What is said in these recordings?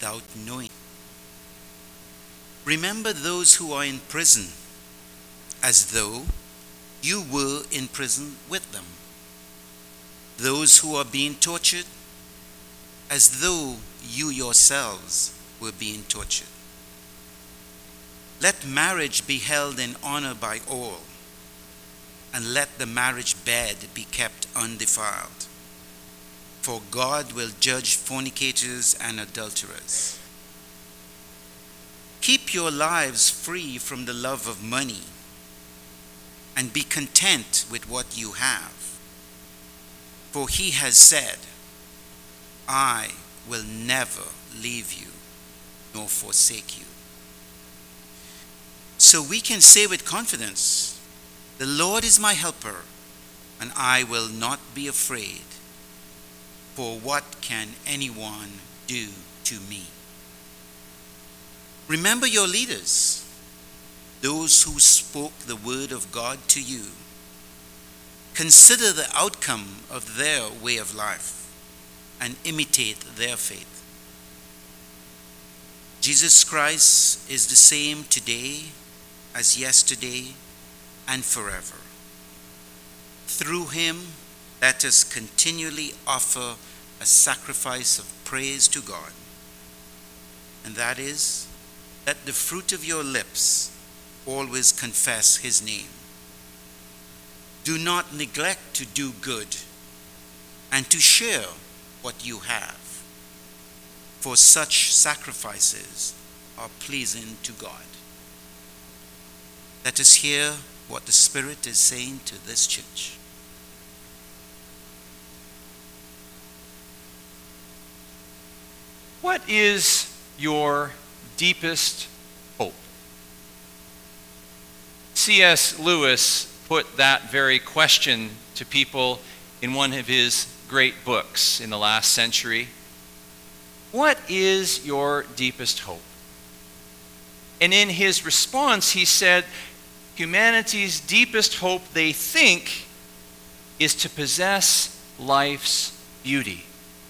without knowing. Remember those who are in prison, as though you were in prison with them. Those who are being tortured, as though you yourselves were being tortured. Let marriage be held in honor by all, and let the marriage bed be kept undefiled. For God will judge fornicators and adulterers. Keep your lives free from the love of money, and be content with what you have. For he has said, I will never leave you nor forsake you. So we can say with confidence, the Lord is my helper, and I will not be afraid. For what can anyone do to me? Remember your leaders, those who spoke the word of God to you. Consider the outcome of their way of life and imitate their faith. Jesus Christ is the same today as yesterday and forever. Through him, let us continually offer a sacrifice of praise to God. And that is, let the fruit of your lips always confess his name. Do not neglect to do good and to share what you have, for such sacrifices are pleasing to God. Let us hear what the Spirit is saying to this church. What is your deepest hope? C.S. Lewis put that very question to people in one of his great books in the last century. What is your deepest hope? And in his response, he said, humanity's deepest hope, they think, is to possess life's beauty.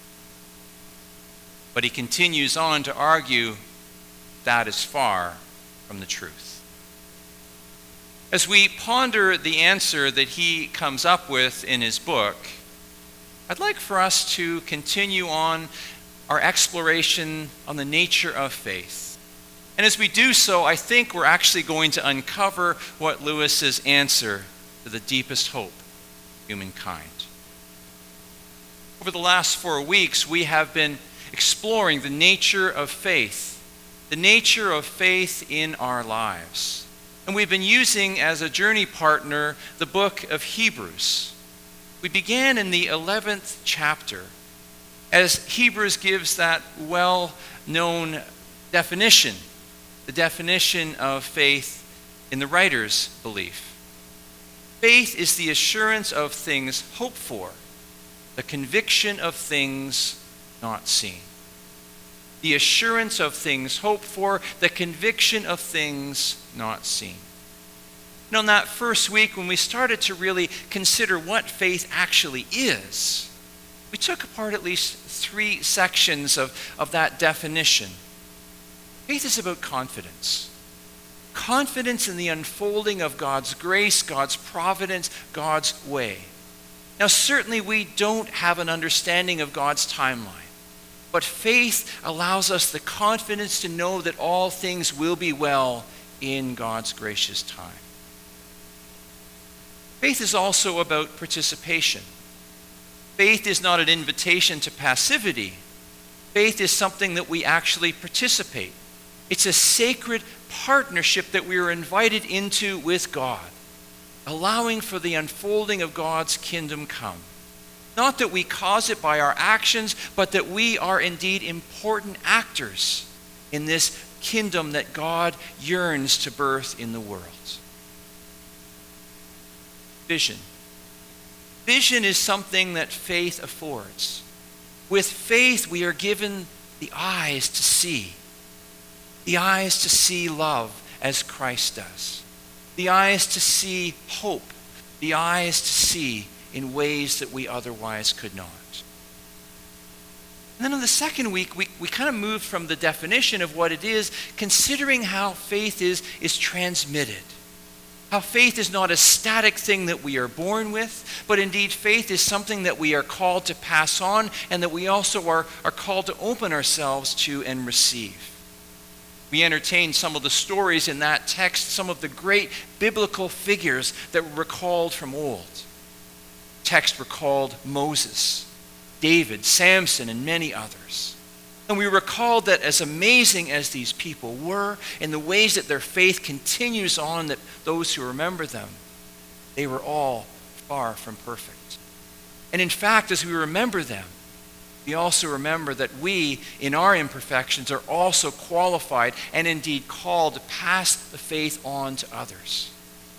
But he continues on to argue that is far from the truth. As we ponder the answer that he comes up with in his book, I'd like for us to continue on our exploration on the nature of faith. And as we do so, I think we're actually going to uncover what Lewis's answer to the deepest hope of humankind. Over the last 4 weeks, we have been exploring the nature of faith in our lives. And we've been using as a journey partner the book of Hebrews. We began in the 11th chapter as Hebrews gives that well-known definition, the definition of faith in the writer's belief. Faith is the assurance of things hoped for, the conviction of things not seen. The assurance of things hoped for, the conviction of things not seen. Now, in that first week, when we started to really consider what faith actually is, we took apart at least 3 sections of that definition. Faith is about confidence. Confidence in the unfolding of God's grace, God's providence, God's way. Now, certainly we don't have an understanding of God's timeline. But faith allows us the confidence to know that all things will be well in God's gracious time. Faith is also about participation. Faith is not an invitation to passivity. Faith is something that we actually participate. It's a sacred partnership that we are invited into with God, allowing for the unfolding of God's kingdom come. Not that we cause it by our actions, but that we are indeed important actors in this kingdom that God yearns to birth in the world. Vision. Vision is something that faith affords. With faith, we are given the eyes to see. The eyes to see love as Christ does. The eyes to see hope. The eyes to see in ways that we otherwise could not. And then on the second week, we kind of moved from the definition of what it is, considering how faith is transmitted. How faith is not a static thing that we are born with, but indeed faith is something that we are called to pass on and that we also are called to open ourselves to and receive. We entertained some of the stories in that text, some of the great biblical figures that were recalled from old. Text recalled Moses, David, Samson, and many others. And we recalled that as amazing as these people were, in the ways that their faith continues on, that those who remember them, they were all far from perfect. And in fact, as we remember them, we also remember that we, in our imperfections, are also qualified and indeed called to pass the faith on to others.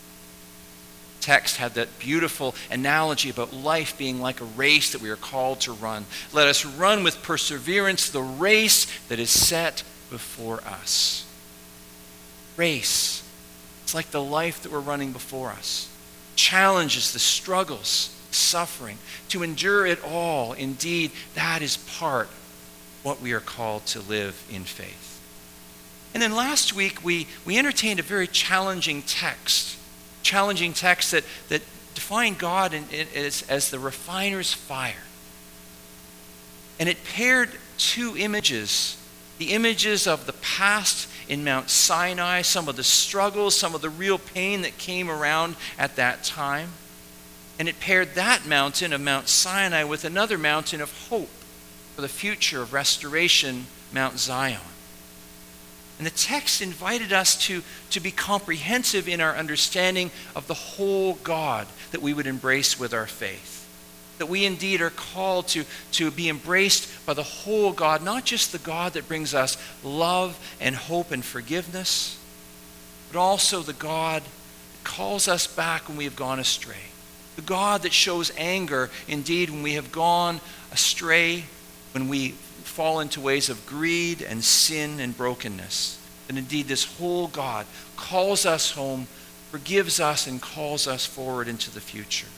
Text had that beautiful analogy about life being like a race that we are called to run. Let us run with perseverance the race that is set before us. Race. It's like the life that we're running before us. Challenges, the struggles, suffering. To endure it all, indeed, that is part of what we are called to live in faith. And then last week, we entertained a very challenging text that defined God as the refiner's fire. And it paired two images, the images of the past in Mount Sinai, some of the struggles, some of the real pain that came around at that time. And it paired that mountain of Mount Sinai with another mountain of hope for the future of restoration, Mount Zion. And the text invited us to be comprehensive in our understanding of the whole God that we would embrace with our faith. That we indeed are called to be embraced by the whole God, not just the God that brings us love and hope and forgiveness, but also the God that calls us back when we have gone astray. The God that shows anger, indeed, when we have gone astray, when we fall into ways of greed and sin and brokenness. And indeed, this whole God calls us home, forgives us, and calls us forward into the future.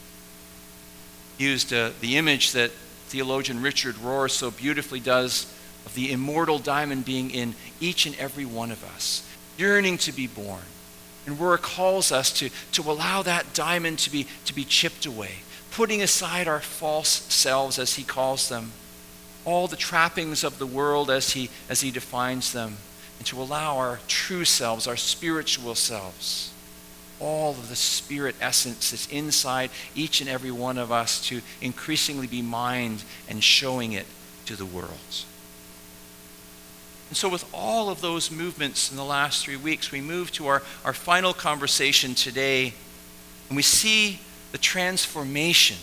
Used the image that theologian Richard Rohr so beautifully does of the immortal diamond being in each and every one of us, yearning to be born. And Rohr calls us to allow that diamond to be chipped away, putting aside our false selves, as he calls them, all the trappings of the world as he defines them, and to allow our true selves, our spiritual selves, all of the spirit essence that's inside each and every one of us to increasingly be mined and showing it to the world. And so with all of those movements in the last 3 weeks, we move to our final conversation today, and we see the transformational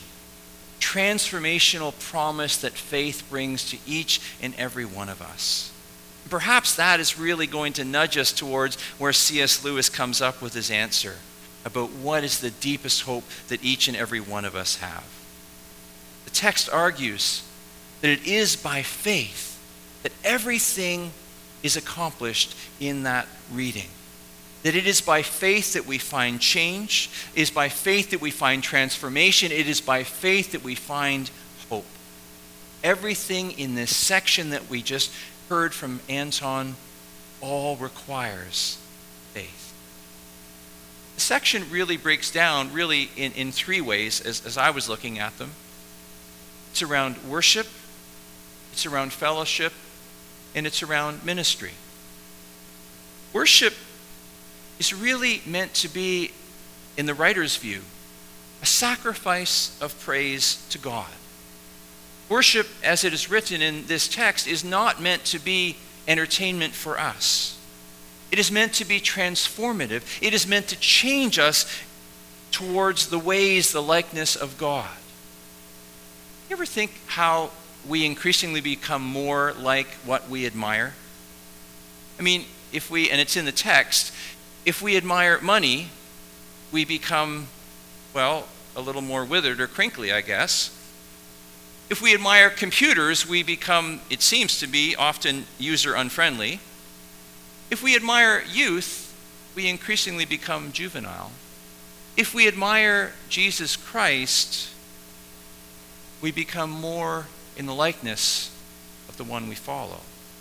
promise that faith brings to each and every one of us. Perhaps that is really going to nudge us towards where C.S. Lewis comes up with his answer about what is the deepest hope that each and every one of us have. The text argues that it is by faith that everything is accomplished in that reading. That it is by faith that we find change. It is by faith that we find transformation. It is by faith that we find hope. Everything in this section that we just heard from Anton all requires faith. The section really breaks down in 3 ways as I was looking at them. It's around worship, it's around fellowship, and it's around ministry. Worship is really meant to be, in the writer's view, a sacrifice of praise to God. Worship, as it is written in this text, is not meant to be entertainment for us. It is meant to be transformative. It is meant to change us towards the ways, the likeness of God. You ever think how we increasingly become more like what we admire? I mean, and it's in the text, if we admire money, we become, a little more withered or crinkly, I guess. If we admire computers, we become, it seems to be, often user-unfriendly. If we admire youth, we increasingly become juvenile. If we admire Jesus Christ, we become more in the likeness of the one we follow.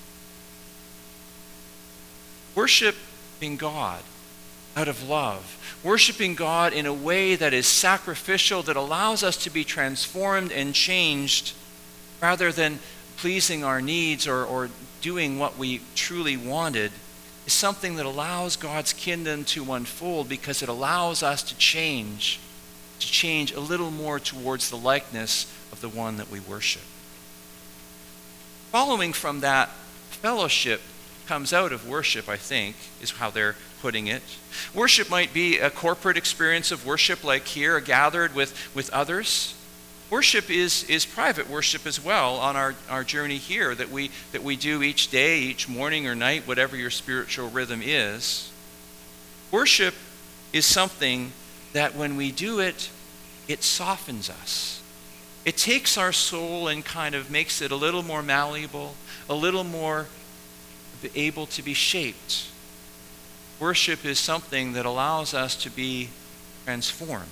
Worshiping God out of love, worshiping God in a way that is sacrificial, that allows us to be transformed and changed rather than pleasing our needs or doing what we truly wanted, is something that allows God's kingdom to unfold because it allows us to change a little more towards the likeness of the one that we worship. Following from that, fellowship comes out of worship, I think, is how they're putting it. Worship might be a corporate experience of worship like here, gathered with others. Worship is private worship as well on our journey here that we do each day, each morning or night, whatever your spiritual rhythm is. Worship is something that when we do it, it softens us. It takes our soul and kind of makes it a little more malleable, a little more able to be shaped. Worship is something that allows us to be transformed.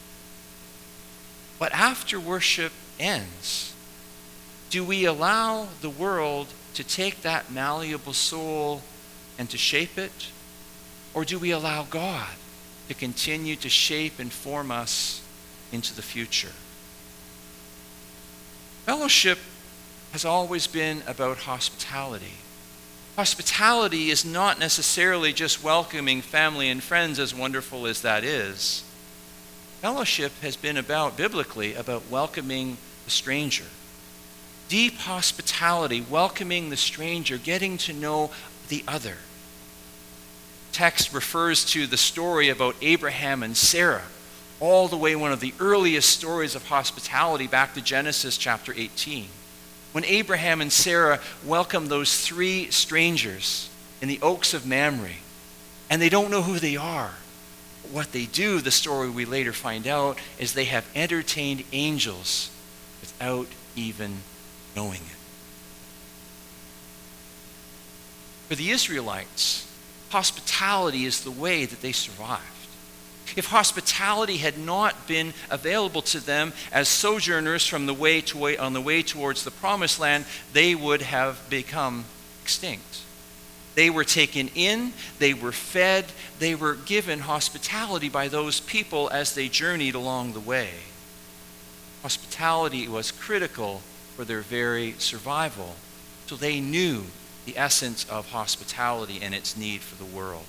But after worship ends, do we allow the world to take that malleable soul and to shape it? Or do we allow God to continue to shape and form us into the future? Fellowship has always been about hospitality. Hospitality is not necessarily just welcoming family and friends, as wonderful as that is. Fellowship has been biblically, about welcoming the stranger. Deep hospitality, welcoming the stranger, getting to know the other. Text refers to the story about Abraham and Sarah, all the way one of the earliest stories of hospitality back to Genesis chapter 18. When Abraham and Sarah welcome those three strangers in the oaks of Mamre, and they don't know who they are. What they do, the story we later find out, is they have entertained angels without even knowing it. For the Israelites, hospitality is the way that they survived. If hospitality had not been available to them as sojourners on the way towards the promised land, they would have become extinct. They were taken in, they were fed, they were given hospitality by those people as they journeyed along the way. Hospitality was critical for their very survival, so they knew the essence of hospitality and its need for the world.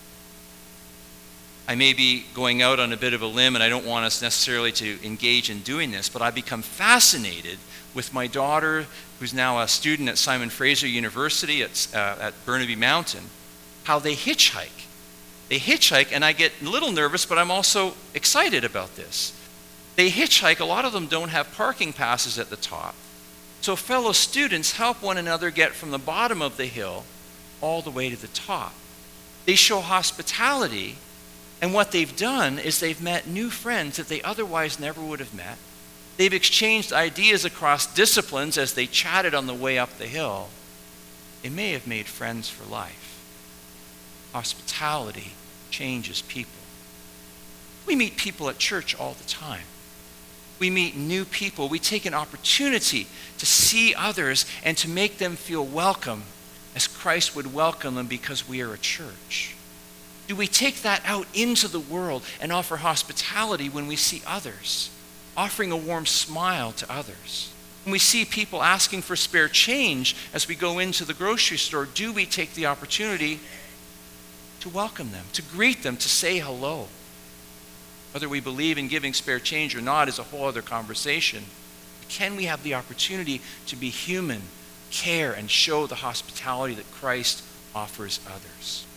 I may be going out on a bit of a limb, and I don't want us necessarily to engage in doing this, but I become fascinated with my daughter, who's now a student at Simon Fraser University at Burnaby Mountain, how they hitchhike. They hitchhike, and I get a little nervous, but I'm also excited about this. They hitchhike. A lot of them don't have parking passes at the top. So fellow students help one another get from the bottom of the hill all the way to the top. They show hospitality. And what they've done is they've met new friends that they otherwise never would have met. They've exchanged ideas across disciplines as they chatted on the way up the hill. They may have made friends for life. Hospitality changes people. We meet people at church all the time. We meet new people. We take an opportunity to see others and to make them feel welcome as Christ would welcome them because we are a church. Do we take that out into the world and offer hospitality when we see others, offering a warm smile to others? When we see people asking for spare change as we go into the grocery store, do we take the opportunity to welcome them, to greet them, to say hello? Whether we believe in giving spare change or not is a whole other conversation. Can we have the opportunity to be human, care, and show the hospitality that Christ offers others?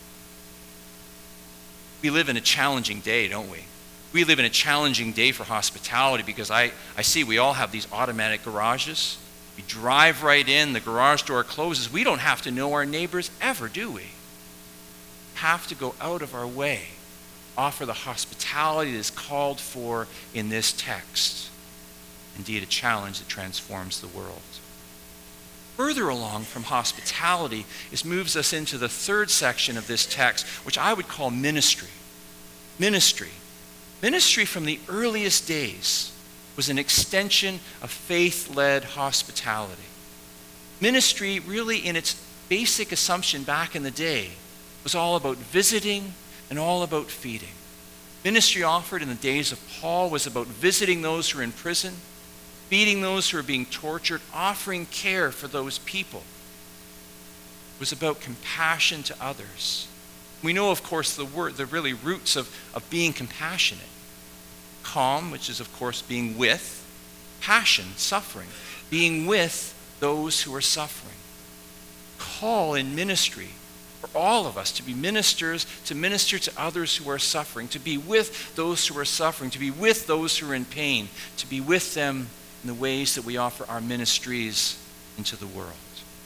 We live in a challenging day, don't we? We live in a challenging day for hospitality because I see we all have these automatic garages. We drive right in, the garage door closes. We don't have to know our neighbors ever, do we? Have to go out of our way, offer the hospitality that is called for in this text. Indeed, a challenge that transforms the world. Further along from hospitality moves us into the third section of this text, which I would call ministry. Ministry. Ministry from the earliest days was an extension of faith-led hospitality. Ministry, really, in its basic assumption back in the day, was all about visiting and all about feeding. Ministry offered in the days of Paul was about visiting those who are in prison, feeding those who are being tortured, offering care for those people. It was about compassion to others. We know, of course, the really roots of being compassionate. Calm, which is, of course, being with. Passion, suffering, being with those who are suffering. Call in ministry for all of us to be ministers, to minister to others who are suffering, to be with those who are suffering, to be with those who are in pain, to be with them in the ways that we offer our ministries into the world.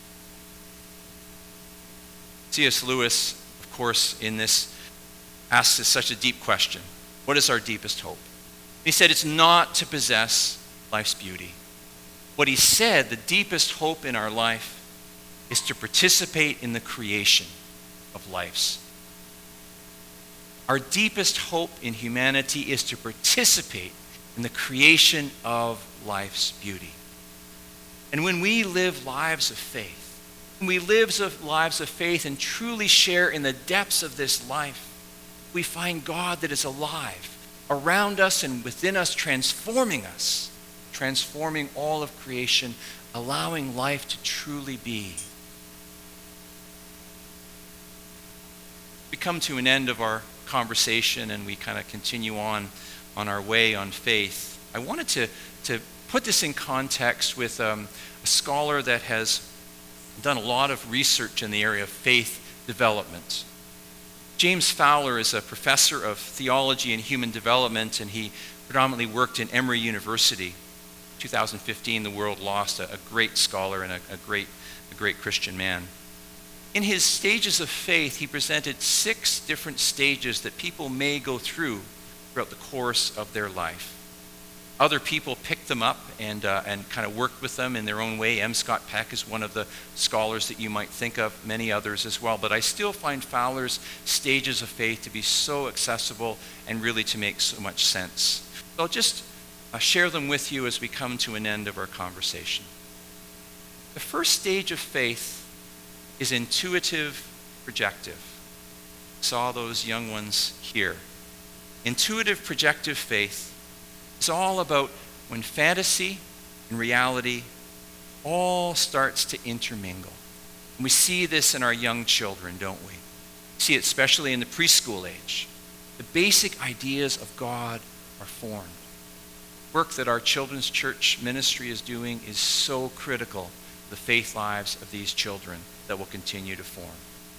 C.S. Lewis, of course, in this asks us such a deep question. What is our deepest hope? He said it's not to possess life's beauty. What he said, the deepest hope in our life is to participate in the creation of lives. Our deepest hope in humanity is to participate in the creation of life's beauty. And when we live lives of faith, when we live lives of faith and truly share in the depths of this life, we find God that is alive around us and within us, transforming all of creation, allowing life to truly be. We come to an end of our conversation and we kind of continue on our way on faith. I wanted to put this in context with a scholar that has done a lot of research in the area of faith development. James Fowler is a professor of theology and human development, and he predominantly worked in Emory University. 2015, the world lost a great scholar and a great Christian man. In his stages of faith, he presented 6 different stages that people may go through throughout the course of their life. Other people picked them up and kind of worked with them in their own way. M. Scott Peck is one of the scholars that you might think of, many others as well. But I still find Fowler's stages of faith to be so accessible and really to make so much sense. So I'll just share them with you as we come to an end of our conversation. The first stage of faith is intuitive projective. Saw those young ones here. Intuitive projective faith is all about when fantasy and reality all starts to intermingle. And we see this in our young children, don't we? We see it especially in the preschool age. The basic ideas of God are formed. Work that our children's church ministry is doing is so critical to the faith lives of these children that will continue to form.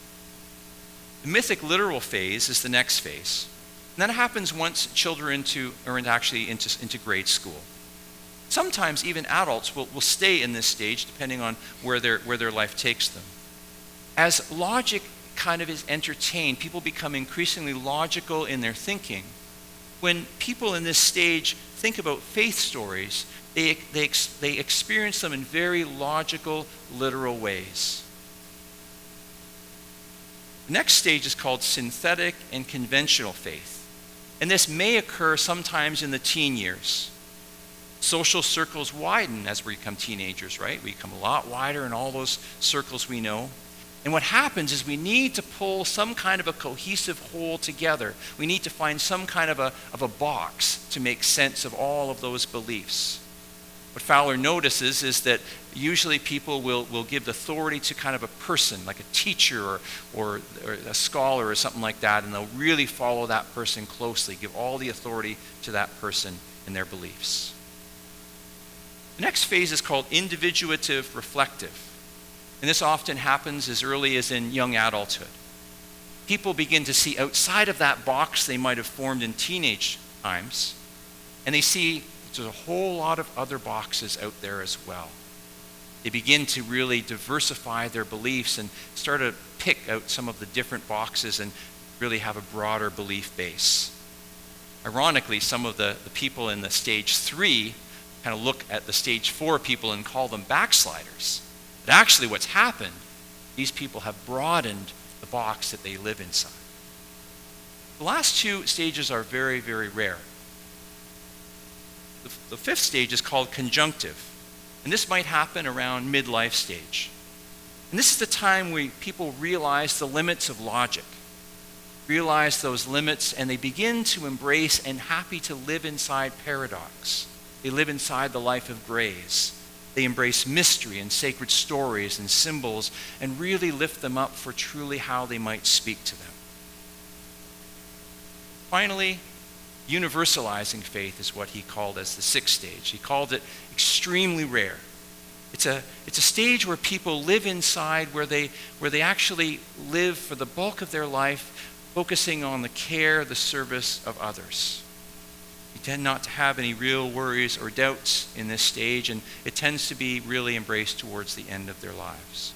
The mythic literal phase is the next phase. And that happens once children are into grade school. Sometimes even adults will stay in this stage depending on where their life takes them. As logic kind of is entertained, people become increasingly logical in their thinking. When people in this stage think about faith stories, they experience them in very logical, literal ways. The next stage is called synthetic and conventional faith. And this may occur sometimes in the teen years. Social circles widen as we become teenagers, right? We become a lot wider in all those circles we know. And what happens is we need to pull some kind of a cohesive whole together. We need to find some kind of a box to make sense of all of those beliefs. What Fowler notices is that usually people will give authority to kind of a person, like a teacher or a scholar or something like that, and they'll really follow that person closely, give all the authority to that person in their beliefs. The next phase is called individuative reflective. And this often happens as early as in young adulthood. People begin to see outside of that box they might have formed in teenage times, and they see there's a whole lot of other boxes out there as well. They begin to really diversify their beliefs and start to pick out some of the different boxes and really have a broader belief base. Ironically, some of the people in the stage 3 kind of look at the stage 4 people and call them backsliders. But actually what's happened, these people have broadened the box that they live inside. The last 2 stages are very, very rare. The 5th stage is called conjunctive. And this might happen around midlife stage. And this is the time where people realize the limits of logic, realize those limits, and they begin to embrace and happy to live inside paradox. They live inside the life of grace. They embrace mystery and sacred stories and symbols and really lift them up for truly how they might speak to them. Finally, universalizing faith is what he called as the sixth stage. He called it extremely rare. It's a stage where people live inside, where they actually live for the bulk of their life, focusing on the care, the service of others. We tend not to have any real worries or doubts in this stage, and it tends to be really embraced towards the end of their lives.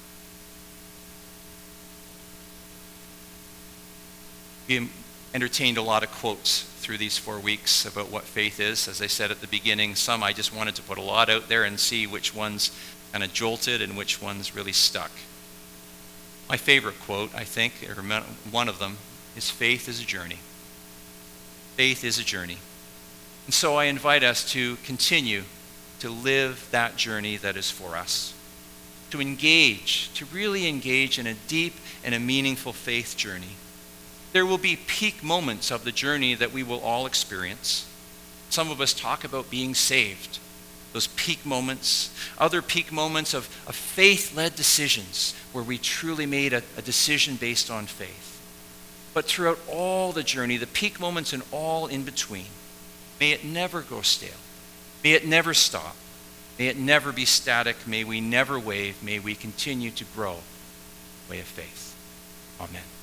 We entertained a lot of quotes through these 4 weeks about what faith is. As I said at the beginning, some I just wanted to put a lot out there and see which ones kind of jolted and which ones really stuck. My favorite quote, I think, or one of them, is faith is a journey. Faith is a journey. And so I invite us to continue to live that journey that is for us. To engage, to really engage in a deep and a meaningful faith journey. There will be peak moments of the journey that we will all experience. Some of us talk about being saved. Those peak moments. Other peak moments of faith-led decisions where we truly made a decision based on faith. But throughout all the journey, the peak moments and all in between, may it never go stale. May it never stop. May it never be static. May we never wave. May we continue to grow in the way of faith. Amen.